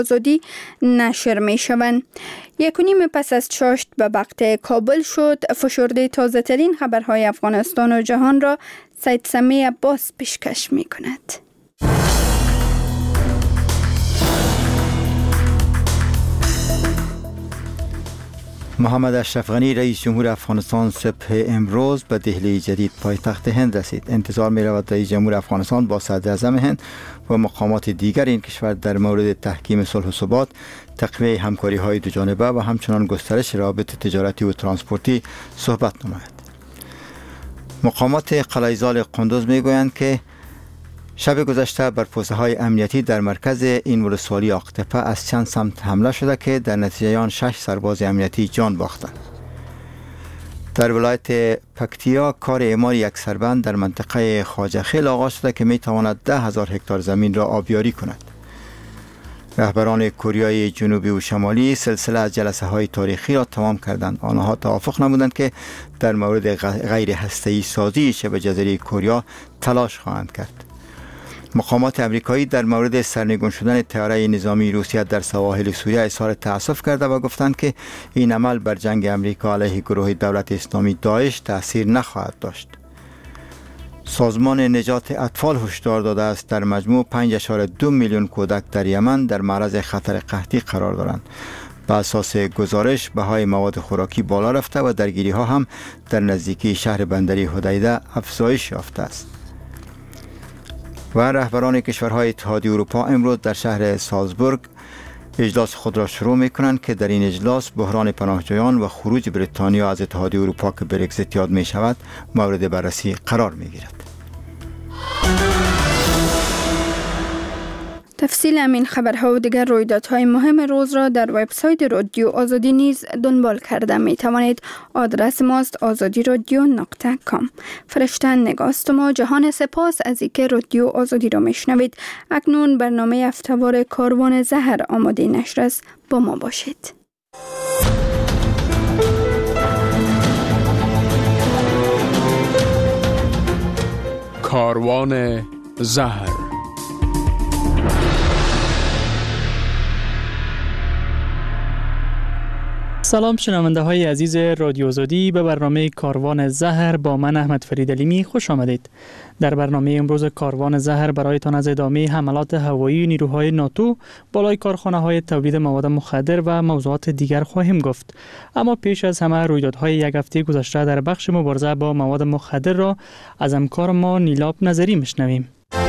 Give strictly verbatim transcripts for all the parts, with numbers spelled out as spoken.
آزادی نشر می شوند. یک و نیم پس از چاشت به وقت کابل شد. فشرده تازه ترین خبرهای افغانستان و جهان را سید سمی عباس پیشکش می کند. محمد اشرف غنی رئیس جمهور افغانستان صبح امروز به دهلی جدید پایتخت هند رسید. انتظار می رود رئیس جمهور افغانستان با صدر اعظم هند و مقامات دیگر این کشور در مورد تحکیم صلح و ثبات، تقویت همکاری های دو جانبه و همچنان گسترش روابط تجارتی و ترانسپورتی صحبت نماید. مقامات قلعه‌زال قندوز می گویند که شب گذشته بر پوسته های امنیتی در مرکز این ولسوالی آقتپه از چند سمت حمله شده که در نتیجه آن شش سرباز امنیتی جان باختند. در ولایت پکتیا کار اعمار یک سربند در منطقه خواجه خیل آغاز شده که می تواند ده هزار هکتار زمین را آبیاری کند. رهبران کوریای جنوبی و شمالی سلسله از جلسه های تاریخی را تمام کردند. آنها توافق نمودند که در مورد غیر هسته‌ای سازی شبه جزیره کوریا تلاش خواهند کرد. مقامات امریکایی در مورد سرنگون شدن طیاره نظامی روسیه در سواحل سوریه اظهار تأسف کرده و گفتند که این عمل بر جنگ امریکا علیه گروه دولت اسلامی داعش تأثیر نخواهد داشت. سازمان نجات اطفال هشدار داده است در مجموع پنج اشاره دو میلیون کودک در یمن در معرض خطر قحطی قرار دارند. بر اساس گزارش بهای مواد خوراکی بالا رفته و درگیری ها هم در نزدیکی شهر بندری حدیده افزایش یافته است. و رهبران کشورهای اتحادیه اروپا امروز در شهر سالزبورگ اجلاس خود را شروع می کنند که در این اجلاس بحران پناهجویان و خروج بریتانیا از اتحادیه اروپا که برگزیت یاد می شود مورد بررسی قرار می گیرد. تفصیل همین خبرها و دیگر رویدادهای مهم روز را در وبسایت رادیو آزادی نیز دنبال کرده می توانید. آدرس ماست آزادی رادیو نقطه کام. فرشتن نگاست ما. جهان سپاس از اینکه رادیو آزادی را میشنوید. اکنون برنامه هفته‌وار کاروان زهر آماده نشر است. با ما باشید. کاروان زهر. سلام شنونده های عزیز رادیو آزادی، به برنامه کاروان زهر با من احمد فرید علیمی خوش آمدید. در برنامه امروز کاروان زهر برایتان از ادامه حملات هوایی نیروهای ناتو بالای کارخانه های تولید مواد مخدر و موضوعات دیگر خواهیم گفت. اما پیش از همه رویدادهای یک هفته گذشته در بخش مبارزه با مواد مخدر را از همکار ما نیلاب نظری میشنویم.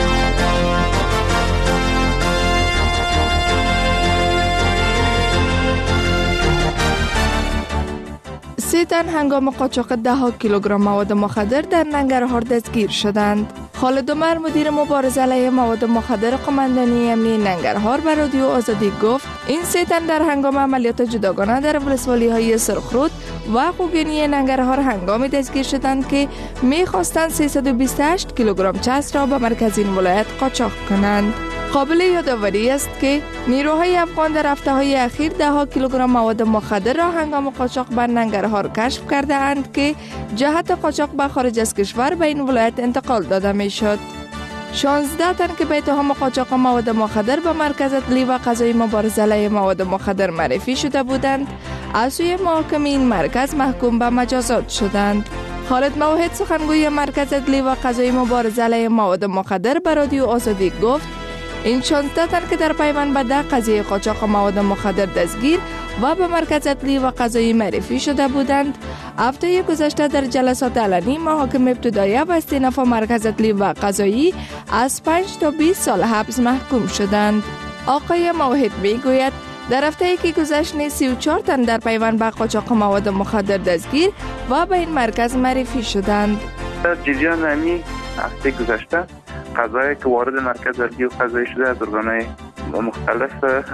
سه تن هنگام قاچاق ده ها کیلوگرم مواد مخدر در ننگرهار دستگیر شدند. خالد عمر مدیر مبارزه علیه مواد مخدر قماندانی امنیتی ننگرهار به رادیو آزادی گفت این سه تن در هنگام عملیات جداگانه در ولسوالی های سرخرود و خوگینی ننگرهار هنگام دستگیر شدند که می‌خواستند سیصد و بیست و هشت کیلوگرم چسب را به مرکز این ولایت قاچاق کنند. قابل یادآوری است که نیروهای افغان در هفته‌های اخیر ده ها کیلوگرم مواد مخدر را هنگام قاچاق به ننگرهار کشف کرده اند که جهت قاچاق به خارج از کشور به این ولایت انتقال داده می شد. شانزده تن که به اتهام قاچاق مواد مخدر به مرکز عدلی و قضایی مبارزه علیه مواد مخدر معرفی شده بودند از سوی محاکمه این مرکز محکوم به مجازات شدند. خالد موحد سخنگوی مرکز عدلی و قضایی مبارزه علیه مواد مخدر به رادیو آزادی گفت این شانزده تن که در پیوند به ده قضیه قاچاق مواد مخدر دستگیر و به مرکز عدلی و قضایی معرفی شده بودند هفته گذشته در جلسات علنی محاکم ابتدایی و استئناف مرکز عدلی و قضایی از پنج تا بیست سال حبس محکوم شدند. آقای موحد میگوید در هفته که گذشت سی و چهار تن در پیوند به قاچاق مواد مخدر دستگیر و به این مرکز معرفی شدند. در جریان همین هفته گذشته قضایی که وارد مرکز عدلی و قضایی شده از ارگان‌های مختلف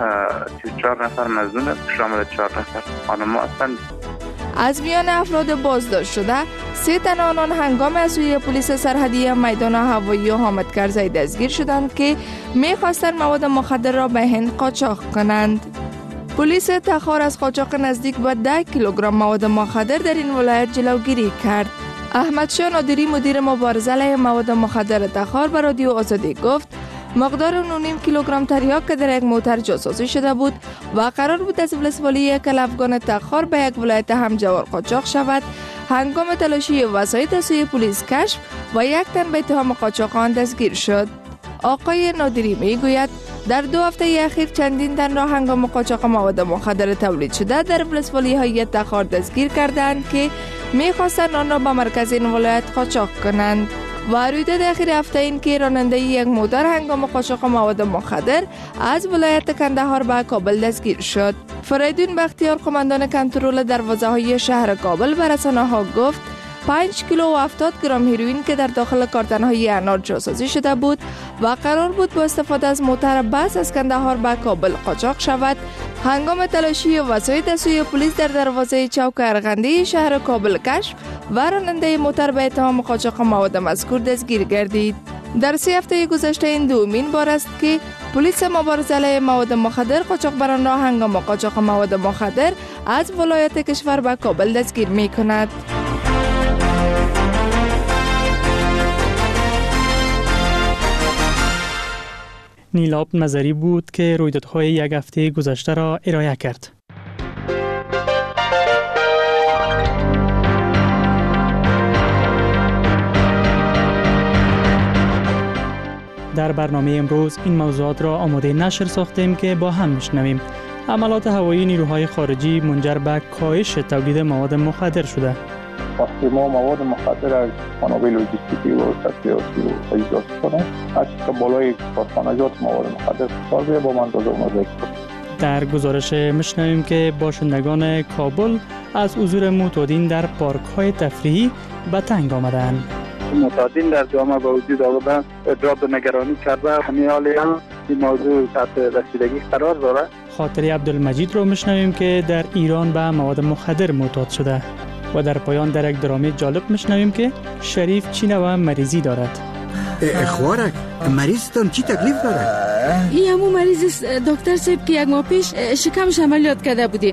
سی و چهار نفر مظنون است، شامل چهار نفر خانم‌ها هستند. از میان افراد بازداشت شده سه تن آنان هنگام از سوی پلیس سرحدی میدان هوایی حامد کرزی دستگیر شدند که می‌خواستند مواد مخدر را به هند قاچاق کنند. پلیس تخار از قاچاق نزدیک به ده کیلوگرم مواد مخدر در این ولایت جلوگیری کرد. احمد شاه نادری مدیر مبارزه علیه مواد مخدر تخار به رادیو آزادی گفت مقدار نود و نیم کیلوگرم تریاک که در یک موتر جاسازی شده بود و قرار بود از ولسوالی یک افغان تخار به یک ولایت همجوار قاچاق شود، هنگام تلاشی وسایط از سوی پلیس کشف و یک تن به اتهام قاچاق آن دستگیر شد. آقای نادری می گوید در دو هفته اخیر چندین تن را هنگام قاچاق مواد مخدر تولید شده در ولسوالی های تخار دستگیر کردند که می خواستند آن را به مرکز این ولایت قاچاق کنند. و رویداد اخیر هفته این که راننده یک موتر هنگام قاچاق مواد مخدر از ولایت کندهار به کابل دستگیر شد. فریدون بختیار قماندان کنترل دروازه های شهر کابل به رسانه ها گفت پنج کیلو و هفتاد گرم هیروئین که در داخل کارتن های انار جاسازی شده بود و قرار بود با استفاده از موتر بس از کندهار به کابل قاچاق شود، هنگام تلاشی وسایط از سوی پلیس در دروازه چوک ارغندی شهر کابل کشف و راننده موتر به اتهام قاچاق مواد مذکور دستگیر گردید. در سه هفته گذشته این دومین بار است که پلیس مبارزه علیه مواد مخدر قاچاقبران را هنگام قاچاق مواد مخدر از ولایت کشور به کابل دستگیر می کند. نیلاب نظری بود که رویدادهای یک هفته گذشته را ارائه کرد. در برنامه امروز این موضوعات را آماده نشر ساختیم که با هم میشنویم. حملات هوایی نیروهای خارجی منجر به کاهش تولید مواد مخدر شده. وقتی ما مواد مخدر از منابع لوجستیکی و تسلیحاتی و تجهیزات کنیم، از که بالای کارخانجات مواد مخدر فشار بیاید با اندازه اون در گزارش میشنویم که باشندگان کابل از حضور معتادین در پارک های تفریحی به تنگ آمدند. معتادین در جامعه با وجود آمدن ادراک و نگرانی کرده، همین حالی هم این موضوع تحت رسیدگی قرار داره. خاطری عبدالمجید رو میشنویم که در ایران به مواد مخدر معتاد شده و در پایان در یک درام جالب میشنویم که شریف چی نوع مریضی دارد. اخوارک مریضتان چی تکلیف دارد؟ این همون مریض است دکتر صاحب که یک ماه پیش شکمش عملیات کرده بودی.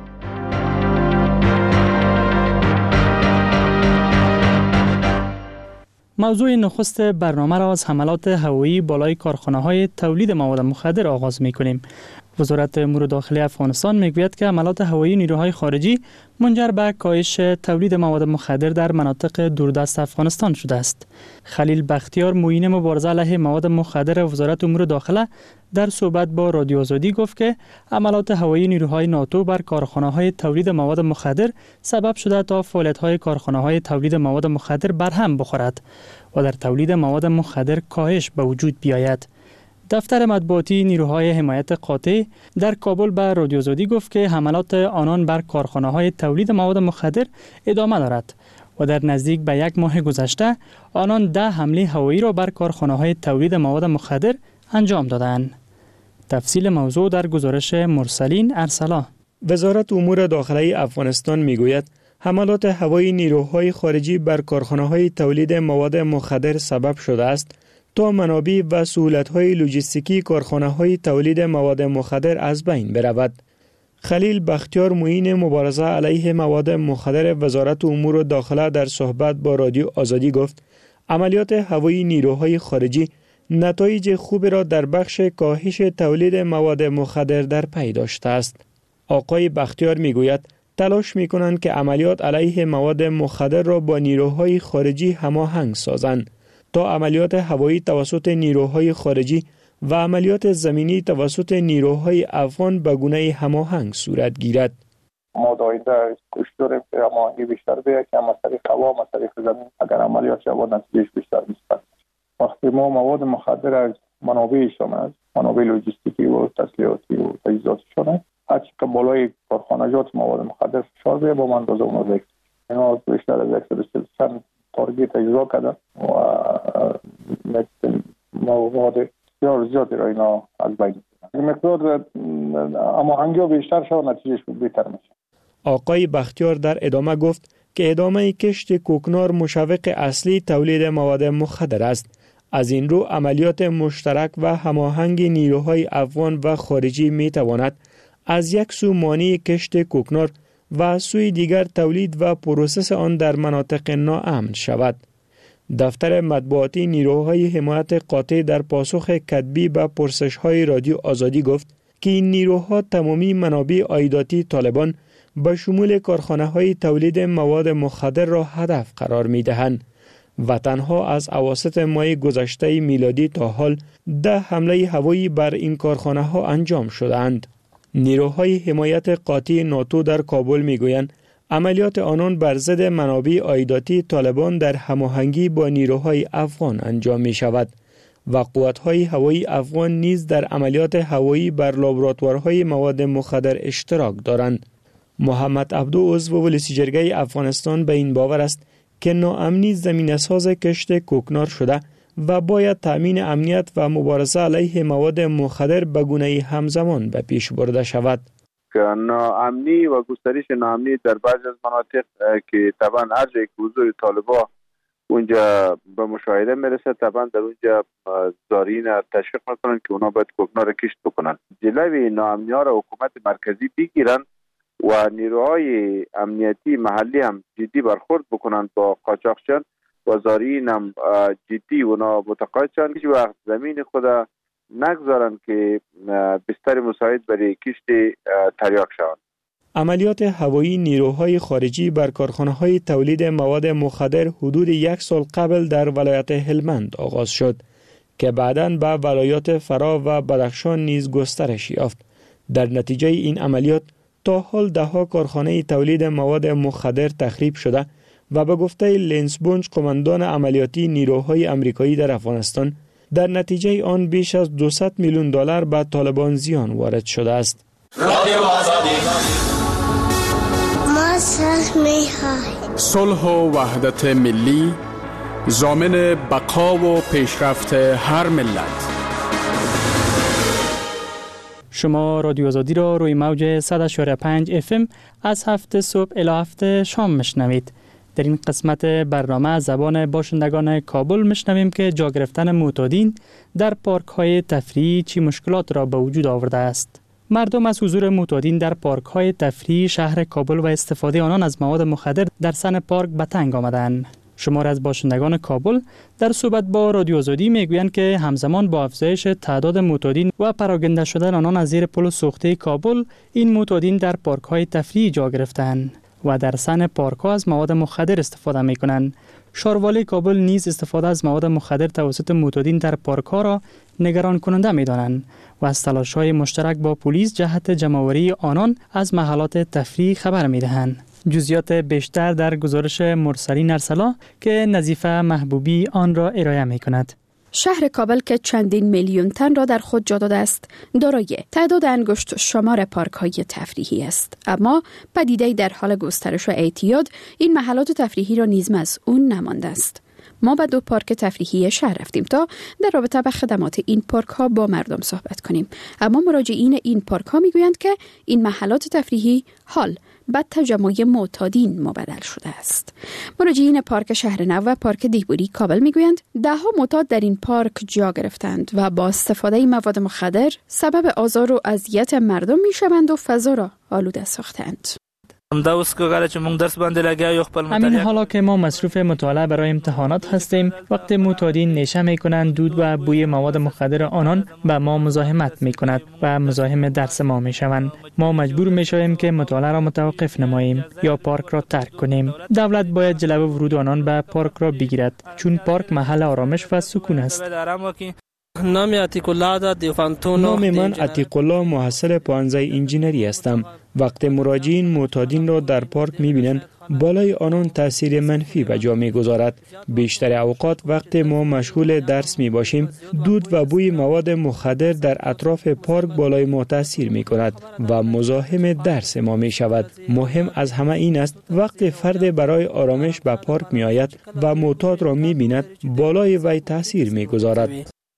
موضوع نخست برنامه را از حملات هوایی بالای کارخانه‌های تولید مواد مخدر آغاز می‌کنیم. وزارت امور داخلی افغانستان میگوید که حملات هوایی نیروهای خارجی منجر به کاهش تولید مواد مخدر در مناطق دوردست افغانستان شده است. خلیل بختیار معین مبارزه علیه مواد مخدر وزارت امور داخله در صحبت با رادیو آزادی گفت که حملات هوایی نیروهای ناتو بر کارخانه‌های تولید مواد مخدر سبب شده تا فعالیت‌های کارخانه‌های تولید مواد مخدر برهم بخورد و در تولید مواد مخدر کاهش به وجود بیاید. دفتر مطبوعاتی نیروهای حمایت قاطع در کابل به رادیو آزادی گفت که حملات آنان بر کارخانه‌های تولید مواد مخدر ادامه دارد و در نزدیک به یک ماه گذشته آنان ده حمله هوایی را بر کارخانه‌های تولید مواد مخدر انجام دادند. تفصیل موضوع در گزارش مرسلین ارسلا. وزارت امور داخلی افغانستان میگوید حملات هوایی نیروهای خارجی بر کارخانه‌های تولید مواد مخدر سبب شده است تا منابع و سهولت‌های لوجستیکی کارخانه‌های تولید مواد مخدر از بین برود. خلیل بختیار معین مبارزه علیه مواد مخدر وزارت امور داخله در صحبت با رادیو آزادی گفت عملیات هوایی نیروهای خارجی نتایج خوبی را در بخش کاهش تولید مواد مخدر در پی داشته است. آقای بختیار میگوید تلاش می‌کنند که عملیات علیه مواد مخدر را با نیروهای خارجی هماهنگ سازند تا عملیات هوایی توسط نیروهای خارجی و عملیات زمینی توسط نیروهای افغان به گونه هماهنگ صورت گیرد. ما دایده کوشش داریم که هماهنگی بیشتر بیاید که از طریق هوا و از طریق زمین اگر عملیات شود نتیجهش بیشتر می‌شود. وقتی ما مواد مخدر از منابعشان از منابع لوجستیکی و تسلیحاتی و تجهیزاتشان است، هرچی که بالای کارخانجات مواد مخدر فشار بیاید با اندازه اون ریخت. اینا بیشتر از صد و سی چند تارگت اجرا کردن و مواد بسیار زیادی را اینا از بین بردن. مقدار هماهنگی ها بیشتر شد نتیجهش بهتر میشه. آقای بختیار در ادامه گفت که ادامه کشت کوکنار مشوق اصلی تولید مواد مخدر است. از این رو عملیات مشترک و هماهنگ نیروهای افغان و خارجی می تواند از یک سو مانع کشت کوکنار و از سوی دیگر تولید و پروسس آن در مناطق ناامن شود. دفتر مطبوعاتی نیروهای حمایت قاطع در پاسخ کتبی به پرسش‌های رادیو آزادی گفت که این نیروها تمامی منابع عایداتی طالبان به شمول کارخانه‌های تولید مواد مخدر را هدف قرار می‌دهند و تنها از اواسط ماه گذشته میلادی تا حال ده حمله هوایی بر این کارخانه‌ها انجام شده‌اند. نیروهای حمایت قاطع ناتو در کابل می‌گویند عملیات آنان بر ضد منابع عایداتی طالبان در هماهنگی با نیروهای افغان انجام می‌شود و قوت‌های هوایی افغان نیز در عملیات هوایی بر لابراتوارهای مواد مخدر اشتراک دارند. محمد عبدو عضو ولسی جرگه افغانستان به این باور است که ناامنی زمینه‌ساز کشت کوکنار شده و باید تأمین امنیت و مبارزه علیه مواد مخدر به گونه‌ای همزمان به پیش برده شود. ناامنی و گسترش ناامنی در بعضی از مناطق که طبعا هر جایی که حضور طالبان اونجا به مشاهده میرسه، طبعا در اونجا زارین تشویق میکنن که اونا باید کوکنار کشت بکنن. جلوی ناامنی ها را حکومت مرکزی بگیرن و نیروهای امنیتی محلی هم جدی برخورد بکنن با قاچاقچیان و زارین هم جدی اونا متقاعد شن که وقت زمین خدا نگذارن که بستر مساعد برای کشت تریاک شوند. عملیات هوایی نیروهای خارجی بر کارخانه‌های تولید مواد مخدر حدود یک سال قبل در ولایت هلمند آغاز شد که بعداً به ولایات فرا و بدخشان نیز گسترش یافت. در نتیجه این عملیات تا حال ده‌ها کارخانه تولید مواد مخدر تخریب شده و به گفته لنس بونج قماندان عملیاتی نیروهای آمریکایی در افغانستان در نتیجه آن بیش از دویست میلیون دلار به طالبان زیان وارد شده است. ما صلح می‌خواهیم. صلح و وحدت ملی ضامن بقا و پیشرفت هر ملت. شما رادیو آزادی را روی موج صد و پنج اف ام از هفت صبح الی هفت شام میشنوید. در این قسمت برنامه از زبان باشندگان کابل میشنویم که جا گرفتن معتادین در پارک های تفریحی چی مشکلات را به وجود آورده است. مردم از حضور معتادین در پارک های تفریحی شهر کابل و استفاده آنان از مواد مخدر در سن پارک به تنگ آمدند. شمار از باشندگان کابل در صحبت با رادیو آزادی میگویند که همزمان با افزایش تعداد معتادین و پراگنده شدن آنان از زیر پل سوخته کابل، این معتادین در پارک های تفریحی جا گرفتند و در سن پارک ها از مواد مخدر استفاده می کنند. شاروالی کابل نیز استفاده از مواد مخدر توسط معتادین در پارک ها را نگران کننده می دانند و از تلاش های مشترک با پلیس جهت جمع‌آوری آنان از محلات تفریح خبر می دهند. جزئیات بیشتر در گزارش مرسلین ارسلا که نظیفه محبوبی آن را ارائه می کند. شهر کابل که چندین میلیون تن را در خود جا داده است، دارای تعداد انگشت شمار پارک‌های تفریحی است. اما پدیده‌ای در حال گسترش و اعتیاد این محلات تفریحی را نیز مسئول نمانده است. ما به دو پارک تفریحی شهر رفتیم تا در رابطه با خدمات این پارک ها با مردم صحبت کنیم. اما مراجعین این پارک ها میگویند که این محلات تفریحی حال به تجمع معتادین مبدل شده است. مراجعین پارک شهر نو و پارک دیهبوری کابل میگویند ده ها معتاد در این پارک جا گرفتند و با استفاده مواد مخدر سبب آزار و اذیت مردم میشوند و فضا را آلوده ساختند. همین حالا که ما مصروف مطالعه برای امتحانات هستیم، وقت معتادین نشه می کنند دود و بوی مواد مخدر آنان به ما مزاحمت می کند و مزاحم درس ما می شوند. ما مجبور می شویم که مطالعه را متوقف نماییم یا پارک را ترک کنیم. دولت باید جلوه ورود آنان به پارک را بگیرد، چون پارک محل آرامش و سکون است. نام من عتیق الله، محصل پانزده انجینری هستم. وقت مراجعین معتادین را در پارک می‌بینند، بالای آنان تاثیر منفی به جا می‌گذارد. بیشتر اوقات وقت ما مشغول درس می‌باشیم، دود و بوی مواد مخدر در اطراف پارک بالای ما تاثیر می‌کند و مزاحم درس ما می‌شود. مهم از همه این است وقت فرد برای آرامش به پارک می‌آید و معتاد را می‌بیند، بالای وی تاثیر می‌گذارد.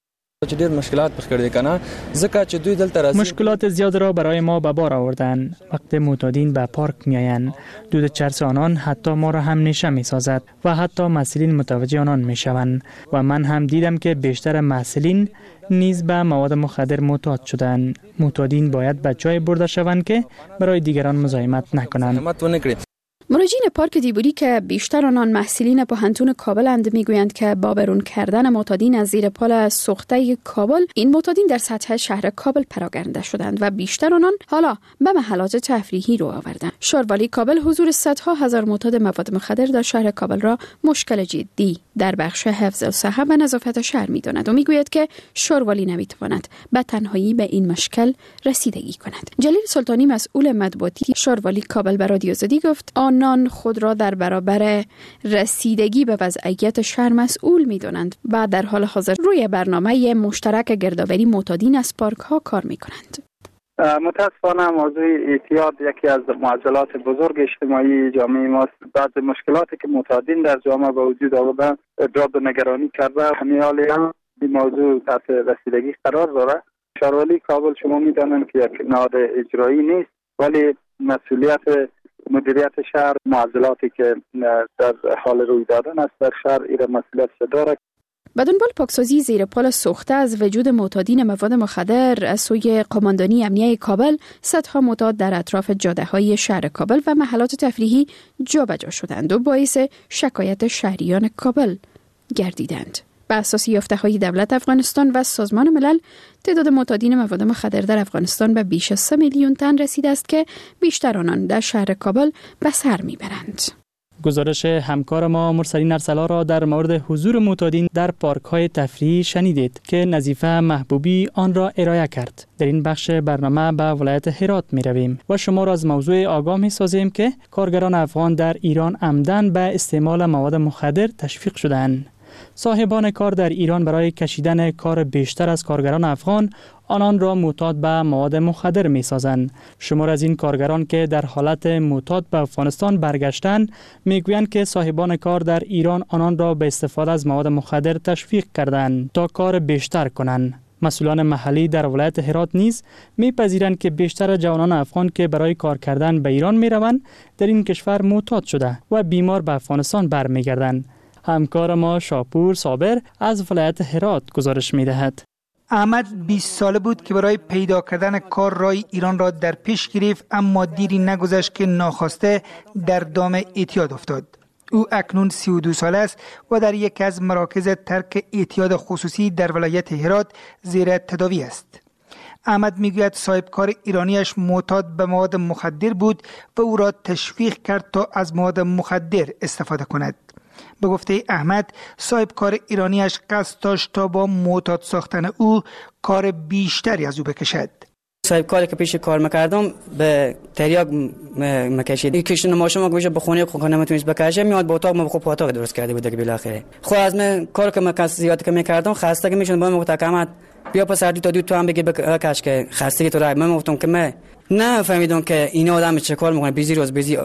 مشکلات زیاد را برای ما به بار آوردند. وقت معتادین به پارک میآیند، دود چرس آنان حتی ما را هم نشه میسازد و حتی مسئولین متوجه آنان میشوند و من هم دیدم که بیشتر مسئولین نیز به مواد مخدر معتاد شدند. معتادین باید به جای برده شوند که برای دیگران مزاحمت نکنند. مراجعین پارک دیبوری که بیشتر آنان محصلین پوهنتون کابل اند میگویند که با برون کردن معتادین از زیر پل سوخته کابل، این معتادین در سطح شهر کابل پراگنده شدند و بیشتر آنان حالا به محلات تفریحی رو آوردند. شاروالی کابل حضور صدها هزار معتاد مواد مخدر در شهر کابل را مشکل جدی در بخش حفظ و صحت و نظافت شهر می‌داند و میگوید که شاروالی نمیتواند به تنهایی به این مشکل رسیدگی کند. جلیل سلطانی مسئول مطبوعاتی شاروالی کابل به رادیو زدی گفت آنان خود را در برابر رسیدگی به وضعیت شهر مسئول می‌دانند و در حال حاضر روی برنامه مشترک گردآوری معتادین از پارک ها کار می‌کنند. متاسفانه موضوع اعتیاد یکی از معضلات بزرگ اجتماعی جامعه ماست. بعض مشکلاتی که معتادین در جامعه به وجود آوردن ابراز نگرانی کرده. همین حال این موضوع تحت رسیدگی قرار داره. شاروالی کابل شما می‌دانید که یک نهاد اجرایی نیست، ولی مسئولیت مدیریت شهر معضلاتی که در حال روی دادن است در شهر این مسئولیت داره. به دنبال پاکسازی زیر پل سوخته از وجود معتادین مواد مخدر از سوی قماندانی امنیه کابل، صدها معتاد در اطراف جاده‌های شهر کابل و محلات تفریحی جابجا شدند و باعث شکایت شهریان کابل گردیدند. به اساس یافته‌های دولت افغانستان و سازمان ملل، تعداد معتادین مواد مخدر در افغانستان به بیش از سه میلیون تن رسیده است که بیشتر آنان در شهر کابل به سر میبرند. گزارش همکار ما مرسلین ارسلا را در مورد حضور معتادین در پارک‌های تفریحی شنیدید که نظیفه محبوبی آن را ارائه کرد. در این بخش برنامه به ولایت هرات می رویم و شما را از موضوع آگاه می سازیم که کارگران افغان در ایران عمدن به استعمال مواد مخدر تشویق شدند. صاحبان کار در ایران برای کشیدن کار بیشتر از کارگران افغان آنان را معتاد به مواد مخدر می سازند. شمار از این کارگران که در حالت معتاد به افغانستان برگشتند میگویند که صاحبان کار در ایران آنان را به استفاده از مواد مخدر تشویق کردند تا کار بیشتر کنند. مسئولان محلی در ولایت هرات نیز میپذیرند که بیشتر جوانان افغان که برای کار کردن به ایران میروند در این کشور معتاد شده و بیمار به افغانستان برمیگردند. همکار ما شاپور صابر از ولایت هرات گزارش می‌دهد. احمد بیست ساله بود که برای پیدا کردن کار رای ایران را در پیش گرفت، اما دیری نگذشت که ناخواسته در دام اعتیاد افتاد. او اکنون سی و دو ساله است و در یکی از مراکز ترک اعتیاد خصوصی در ولایت هرات زیر تداوی است. احمد میگوید صاحب کار ایرانیش معتاد به مواد مخدر بود و او را تشویق کرد تا از مواد مخدر استفاده کند. به گفته احمد، صاحب کار ایرانیش قصد داشت تا با معتاد ساختن او کار بیشتری از او بکشد. صاحب کاری که پیش کار میکردم به تریاک مکشید. این کشتن ماشین ما گوشه به خونه خونه نمیتونست بکشه، میاد با اتاق ما خوب اتاق درست کرده بود که بالاخره. خب از من کار که من زیاد که میکردم خسته که میشدم با من احمد بیا پسر دو تا دو تو هم بگی بکش که خسته تو را من گفتم که من نه فهمیدم که این آدم چه کار میکنه، بیزی روز بیزی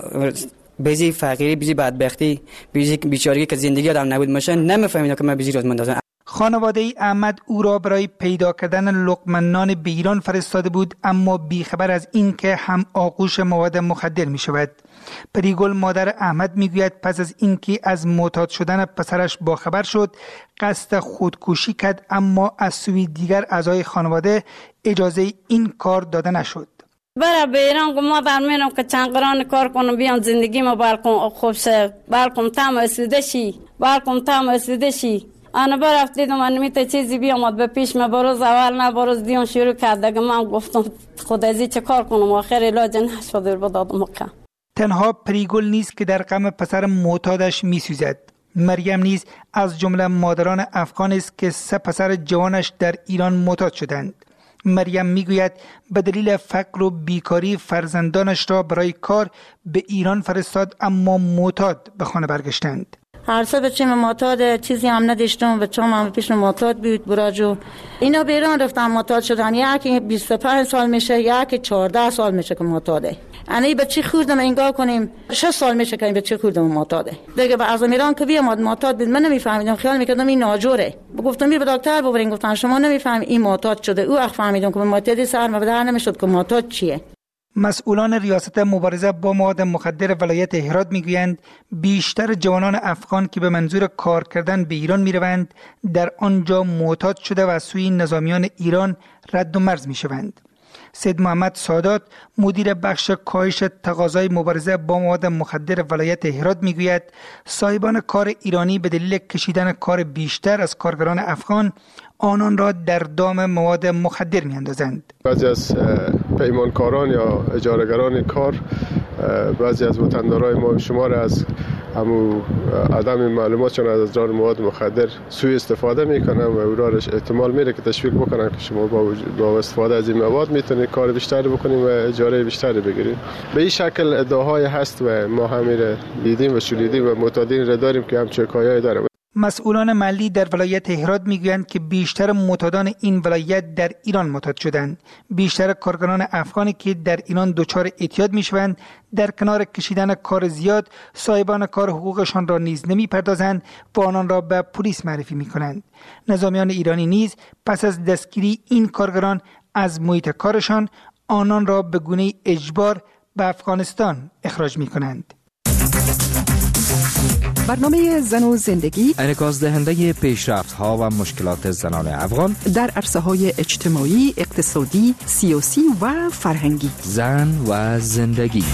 بیزی فقیری، بیزی بدبختی، بیزی بیچارگی که زندگی آدم نبود میشه، نمیفهمیدم که من بیزی روز مندازم. خانواده ای احمد او را برای پیدا کردن لقمه نان به ایران فرستاده بود، اما بیخبر از این که هم آغوش مواد مخدر می شود. پریگل مادر احمد می گوید پس از اینکه از معتاد شدن پسرش باخبر شد قصد خودکشی کرد، اما از سوی دیگر اعضای خانواده اجازه این کار داده نشد. برای به ایران گم مادر میرم که چند قران کار کنم بیان زندگی ما بالکن خوب شه، بالکن تام اسیده شی، بالکن تام اسیده شی. آن برفت دیدم من میته چیزی بیامد به پیش من بروز اول نه بروز دیون شروع کرد که من گفتم خود ازی چه کار کنم، آخر علاج نشد و دادم مکه. تنها پریگل نیست که در غم پسر معتادش میسوزد. مریم نیز از جمله مادران افغان است که سه پسر جوانش در ایران معتاد شدند. مریم میگوید به دلیل فقر و بیکاری فرزندانش را برای کار به ایران فرستاد، اما معتاد به خانه برگشتند. هر سه بچه‌م معتاد، چیزی هم نداشتم، بچه‌م هم پیش معتاد بود براجو. اینا به ایران رفتن معتاد شدن، یکی بیست و پنج سال میشه، یکی چهارده سال میشه که معتاده. یعنی بچه خوردم انگار کنیم شش سال میشه که این بچه خوردم معتاده. دیگه به از ایران که بیام معتاد بود من نمیفهمیدم، خیال میکردم این ناجوره. گفتم بیا به دکتر ببرین، گفتن شما نمیفهمید این معتاد شده. او اخ فهمیدم که معتادی سر ما به در نمیشد که معتاد چیه. مسئولان ریاست مبارزه با مواد مخدر ولایت هرات میگویند بیشتر جوانان افغان که به منظور کار کردن به ایران میروند در آنجا معتاد شده و از سوی نظامیان ایران رد و مرز میشوند. سید محمد سادات مدیر بخش کاهش تقاضای مبارزه با مواد مخدر ولایت هرات میگوید صاحبان کار ایرانی به دلیل کشیدن کار بیشتر از کارگران افغان آنان را در دام مواد مخدر میاندازند. بعضی از پیمانکاران یا اجارهگران کار، بعضی از وطندارای ما شمار از همو عدم معلوماتشون از دار مواد مخدر سوء استفاده میکنن و او را احتمال میره که تشویق بکنن که شما با, با استفاده از این مواد میتونید کار بیشتری بکنید و اجاره بیشتری بگیرید. به این شکل ادعاهای هست و ما همین دیدیم و شنیدیم و معتادین را داریم که همچین کارهایی داره. مسئولان محلی در ولایت هرات میگویند که بیشتر معتادان این ولایت در ایران معتاد شدند. بیشتر کارگران افغانی که در ایران دچار اعتیاد میشوند در کنار کشیدن کار زیاد صاحبان کار حقوقشان را نیز نمیپردازند و آنان را به پلیس معرفی میکنند. نظامیان ایرانی نیز پس از دستگیری این کارگران از محیط کارشان آنان را به گونه اجبار به افغانستان اخراج میکنند. برنامه زن و زندگی انعکاس دهنده پیشرفت ها و مشکلات زنان افغان در عرصه های اجتماعی، اقتصادی، سیاسی و فرهنگی. زن و زندگی.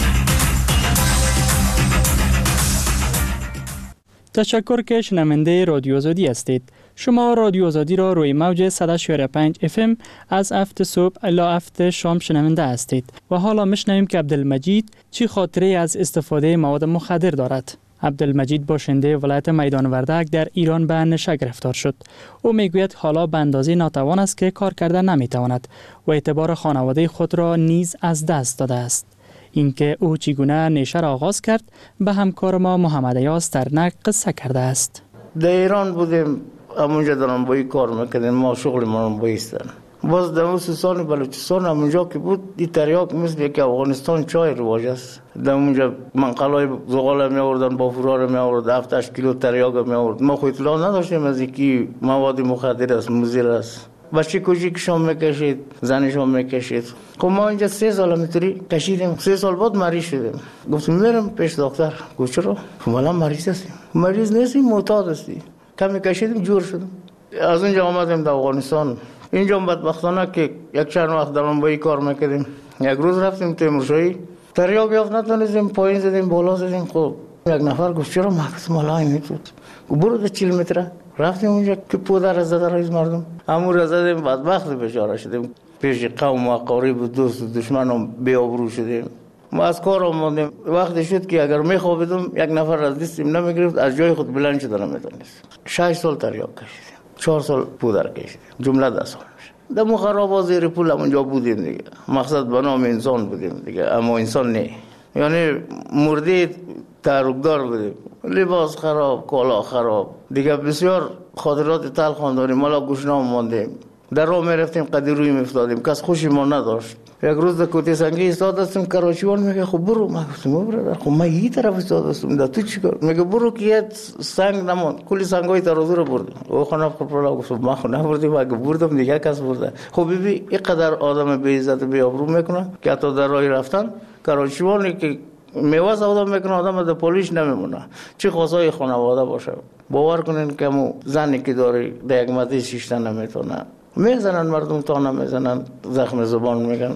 تشکر که شنونده رادیو آزادی هستید. شما رادیو آزادی را روی موج صد و شش و پنج اف ام از هفت صبح الی هفت شام شنونده هستید و حالا میشنویم که عبدالمجید چی خاطره از استفاده مواد مخدر دارد. عبدالمجید باشنده ولایت میدان وردک در ایران به نشه گرفتار شد. او میگوید حالا به اندازه ناتوان است که کار کردن نمیتواند و اعتبار خانواده خود را نیز از دست داده است. اینکه او چگونه نشه را آغاز کرد به همکار ما محمد یاس ترنک قصه کرده است. در ایران بودیم، همونجا دارم بایی کار میکردیم، ما شغل ما بایستن. باز در سوسان بلوچستان همونجا که بود این تریاک مثل که افغانستان چای رواج است. در اونجا منقلای زغال می آوردن، بافورا می آورد، هفت هشت کیلو تریاک می آورد. ما خود اطلاع نداشتیم از اینکه مواد مخدر است، مضر است. بچه کوچیکشون میکشید، زنشون میکشید. خب ما اینجا سه سال میتونی کشیدیم. سه سال بعد مریض شدیم. گفتم میرم پیش دکتر. گفت چرا؟ خب الان مریض هستیم. مریض نیستی، معتاد هستی. کمی کشیدیم جور شدیم. از اونجا آمدیم در افغانستان. اینجا بدبختانه که یک چند وقت دارم با این کار میکردیم. یک روز رفتیم تیمورشاهی، تریاک یافت نتونستیم، پایین زدیم، بالا زدیم. خب یک نفر گفت چرا مکس مالای میتود؟ برو ده چهل متره. رفتیم اونجا که پودر از زده رئیس مردم. همون را زدیم، بدبخت بیچاره شدیم. پیش قوم و قریب و دوست و دشمن هم بی‌آبرو شدیم. ما از کار آمدیم. وقتی شد که اگر میخوابیدم یک نفر از دستیم نمیگرفت، از جای خود بلند شده نمیتونست. شش سال تریاک کشیدیم. چهار سال پودر کشیدیم. جمله ده سال میشه. در مخربا زیر پول همونجا بودیم دیگه. مقصد به نام انسان بودیم دیگه، اما انسان نه. یعنی مردید تارکدار بودیم. لباس خراب، کالا خراب. دیگه بسیار خاطرات تلخ داریم. مالا گوشنام ماندیم. در راه میرفتیم قدی روی میفتادیم. کس خوشی ما نداشت. یک روز در کوتی سنگی ایستاده استم، کراچیوان میگه خب برو. ما گفتم برادر خب من این طرف ایستاده استم، در تو چیکار؟ میگه برو که یه سنگ نموند. کلی سنگای ترازو رو بردیم. او خانم خبرلا گفت ما خو نبردیم، اگه بردم دیگه کس برده. خب ببین اینقدر آدم بی عزت بی آبرو میکنه که حتی در راه رفتن کراچیوانی که میوه سودا میکنه آدم در پلیس نمیمونه. چه خاصای خانواده باشه. باور کنین که مو زنی که داره در یک مدی شیشتن نمیتونه. میزنن مردم تا نمیزنن، زخم زبان میگن.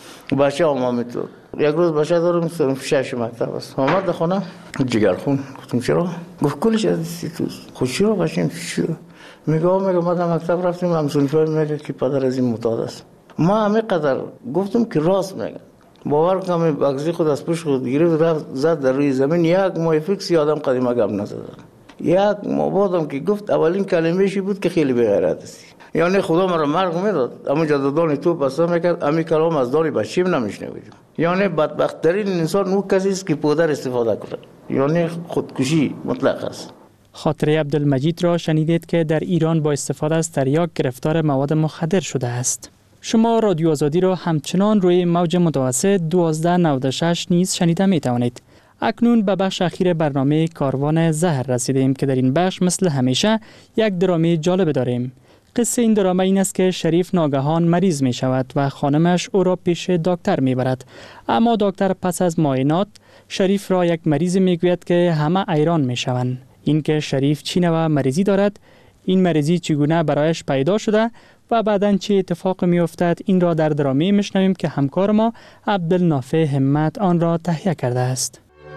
بچه هم همینطور. یک روز بچه دارم سرم شش مکتب است. آمد در خانه جگرخون. گفتم چرا؟ گفت کلش از استیتوس. خود چرا بچه چرا؟ میگه میگه ما در مکتب رفتیم، همسونفر میگه که پدر از این معتاد است. ما همه قدر گفتم که راست میگه. باور کنم بغزی خود از پشت خود گرفت رفت زد در روی زمین. یک ماه فکس یادم قدیمه گپ نزد. یک ماه بعدم که گفت اولین کلمه‌شی بود که خیلی بی‌غیرت است. یعنی خدا مرا مرگ میداد، اما جدادان تو پسا میکرد، امی کلام از دانی بچیم نمیشنویدیم. یعنی بدبخت ترین انسان اون کسی است که پودر استفاده کنه. یعنی خودکشی مطلق است. خاطره عبدالمجید را شنیدید که در ایران با استفاده از تریاک گرفتار مواد مخدر شده است. شما رادیو آزادی را همچنان روی موج متوسط دوازده نود و شش نیز شنیده می توانید. اکنون به بخش اخیر برنامه کاروان زهر رسیدیم که در این بخش مثل همیشه یک درامی جالب داریم. قصه این درامه این است که شریف ناگهان مریض می شود و خانمش او را پیش دکتر می برد. اما دکتر پس از معاینات شریف را یک مریض می گوید که همه ایران می شوند. این که شریف چی نوع مریضی دارد، این مریضی چگونه برایش پیدا شده و بعداً چه اتفاق می افتد این را در درامه میشنویم که همکار ما عبدالنافع همت آن را تهیه کرده است.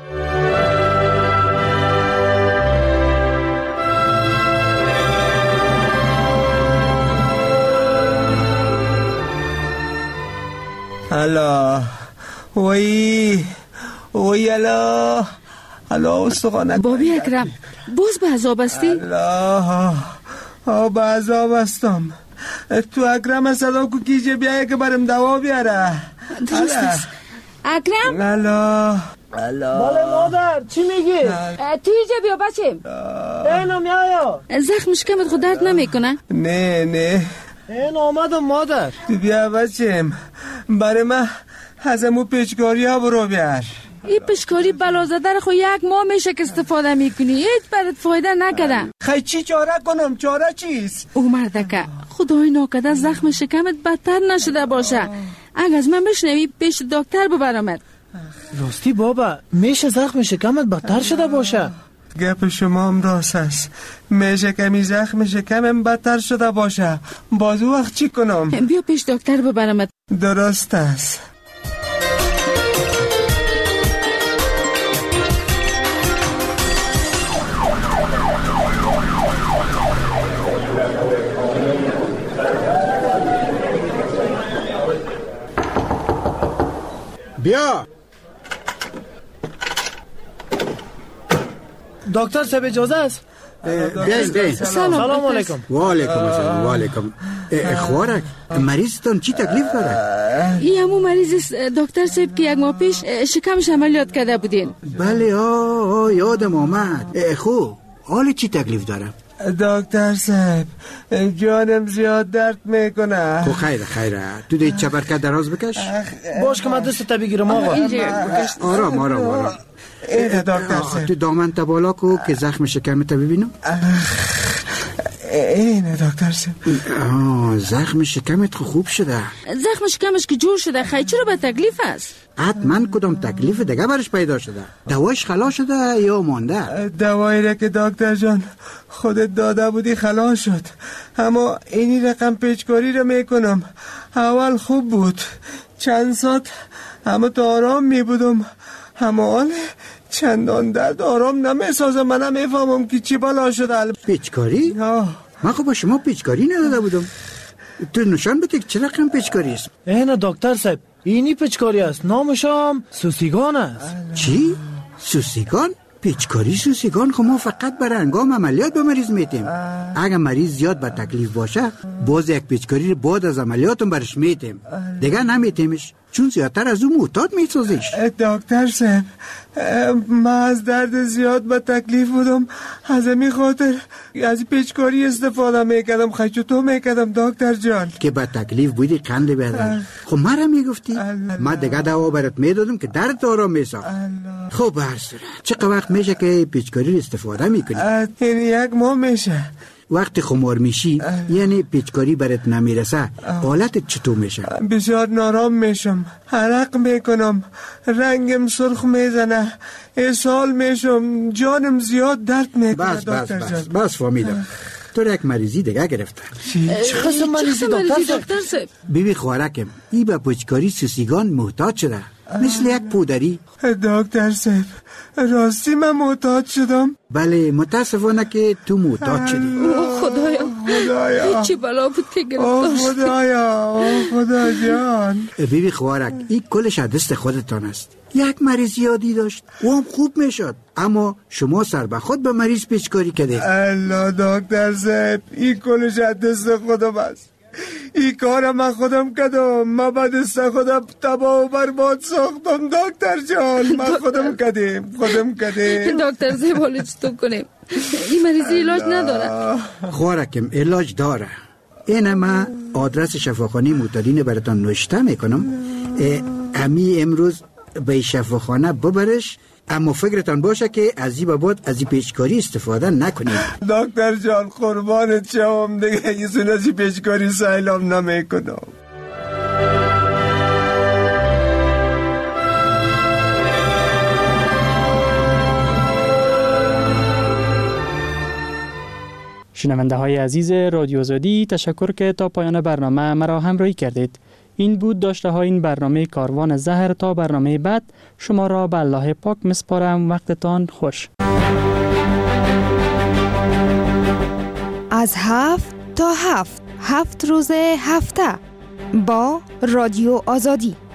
الا وی وی الا الا استخوانک بابی اکرم باز به عذاب هستی؟ الا به عذاب هستم. تو اکرم صدا کو کیجه بیایه که برم دوا بیاره. درست است. اکرم؟ الا الا بله مادر چی میگی؟ تو اینجا بیا بچیم. اینو میایا. زخم شکمت خود درد نمیکنه؟ نه نه این آمدم مادر. تو بیا بچیم برای من از امو پیچکاری ها برو بیار. این پیچکاری بلازده رو خو یک ماه میشه که استفاده میکنی، هیچ برات فایده نکده. خیلی چی چاره کنم؟ چاره چیست؟ او مردکه خدای ناکده زخم شکمت بدتر نشده باشه. اگه از من بشنوی پیش دکتر ببرمت. راستی بابا میشه زخم شکمت بدتر شده باشه؟ گپ شما هم راست است. میشه کمی زخم شکمم بدتر شده باشه. بازو وقت چی کنم؟ بیا پیش دکتر ببرمت. درست است. بیا دکتر صاحب اجازه است؟ بیاین بیاین. سلام علیکم. و علیکم السلام. و علیکم. خوارک مریضتان چی تکلیف داره؟ این همون مریض است دکتر صاحب که یک ماه پیش شکمش عملیات کرده بودین. بله آه یادم آمد. خوب حال چی تکلیف داره؟ دکتر صاحب جانم زیاد درد میکنه. خب خیره خیره تو دیگه چپرکت دراز بکش. باش که من دست تا بگیرم آقا. آرام آرام آرام. اینه دکتر صاحب. تو دامن تا بالا کو که زخم شکمت ببینم. اینه دکتر صاحب. آه زخم شکمت خوب شده. زخم شکمش که جور شده خیلی چرا به تکلیف است؟ حتما کدام تکلیف دیگه برش پیدا شده. دوایش خلاص شده یا مانده؟ دوایی را که دکتر جان خودت داده بودی خلاص شد، اما اینی رقم پیچکاری را میکنم. اول خوب بود چند ساعت اما تو آرام میبودم، اما حال چندان درد آرام نمیسازم. من نمیفهمم که چی بلا شده. پیچکاری؟ من خب با شما پیچکاری نداده بودم. تو نشان بده چه رقم پیچکاری است؟ اینه دکتر صاحب اینی پیچکاری است، نامشم سوسیگان است. چی؟ سوسیگان؟ پیچکاری سوسیگان خب ما فقط برای انگام عملیات به مریض میتیم. اگر مریض زیاد به تکلیف باشه باز یک پیچکاری بعد از عملیاتم برش میتیم، دیگه نمیتیمش چون زیادتر از اون معتاد میسازیش. دکتر صاحب من از درد زیاد به تکلیف بودم، از این خاطر از پیچکاری استفاده میکردم. خیلی تو میکردم دکتر جان که به تکلیف بودی قند بیادر. خب مرا میگفتی من دیگه دوا برات میدادم که درد آرام میسا. خب به هر صورت چقدر وقت میشه که پیچکاری استفاده میکنی؟ این یک ماه میشه. وقتی خمار میشی یعنی پیچکاری برات نمیرسه حالت چطور میشه؟ بسیار نارام میشم، عرق میکنم، رنگم سرخ میزنه، اسهال میشم، جانم زیاد درد میکنه. بس بس بس بس فهمیدم تو یک مریضی دیگه گرفته. چه قسم مریضی دکتر صاحب؟ بیبی خوارکم ای به پیچکاری سوسیگان محتاج شده مثل یک پودری. دکتر صاحب راستی من محتاج شدم؟ بله متاسفانه که تو محتاج شدی. اوه خدایا خدایا چی بلا بود که گرفتار اوه خدایا اوه خدا جان. بیبی خوارک این کلش دست خودتان است. یک مریض یادی داشت و هم خوب میشد، اما شما سر به خود به مریض پیچکاری کردید. الله دکتر صاحب این کلش دست خودم است. این کار من خودم کردم. من به دست خودم تباه و برباد ساختم دکتر جان. من خودم کردم خودم کردم. دکتر صاحب حالا چطور کنیم؟ این مریضی علاج نداره؟ خوارکم علاج داره. این من آدرس شفاخانه معتادین براتان نوشته میکنم. امی امروز به شفاخانه ببرش، اما فکرتان باشه که از این بعد از این پیچکاری استفاده نکنید. دکتر جان قربانت شوم دیگه یه سون از این پیچکاری سایلام نمیکنم. شنونده های عزیز رادیو آزادی، تشکر که تا پایان برنامه مرا همراهی کردید. این بود داشته های این برنامه کاروان زهر. تا برنامه بعد شما را به الله پاک مسپارم. وقتتان خوش. از هفت تا هفت هفت روز هفته با رادیو آزادی.